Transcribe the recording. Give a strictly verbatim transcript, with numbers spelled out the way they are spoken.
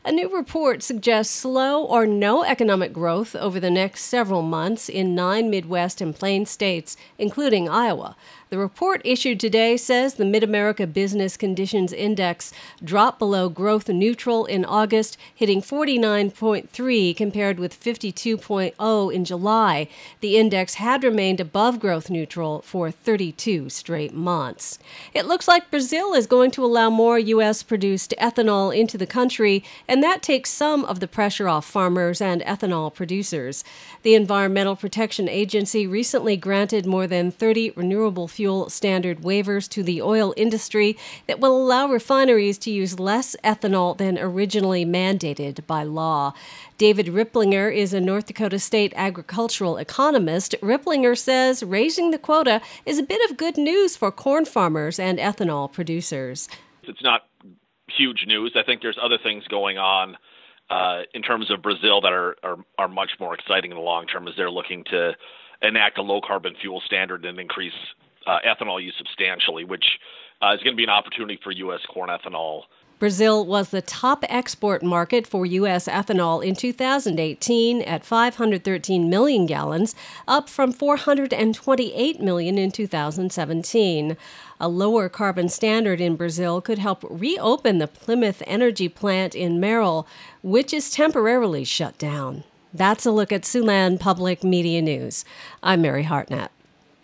A new report suggests slow or no economic growth over the next several months in nine Midwest and Plains states, including Iowa. The report issued today says the Mid-America Business Conditions Index dropped below growth neutral in August, hitting forty-nine point three compared with fifty-two point zero in July. The index had remained above growth neutral for thirty-two straight months. It looks like Brazil is going to allow more U S-produced ethanol into the country, and that takes some of the pressure off farmers and ethanol producers. The Environmental Protection Agency recently granted more than thirty renewable fuel standard waivers to the oil industry that will allow refineries to use less ethanol than originally mandated by law. David Ripplinger is a North Dakota State agricultural economist. Ripplinger says raising the quota is a bit of good news for corn farmers and ethanol producers. It's not huge news. I think there's other things going on uh, in terms of Brazil that are, are, are much more exciting in the long term as they're looking to enact a low-carbon fuel standard and increase Uh, ethanol use substantially, which uh, is going to be an opportunity for U S corn ethanol. Brazil was the top export market for U S ethanol in two thousand eighteen at five hundred thirteen million gallons, up from four hundred twenty-eight million in two thousand seventeen. A lower carbon standard in Brazil could help reopen the Plymouth Energy plant in Merrill, which is temporarily shut down. That's a look at Siouxland Public Media News. I'm Mary Hartnett.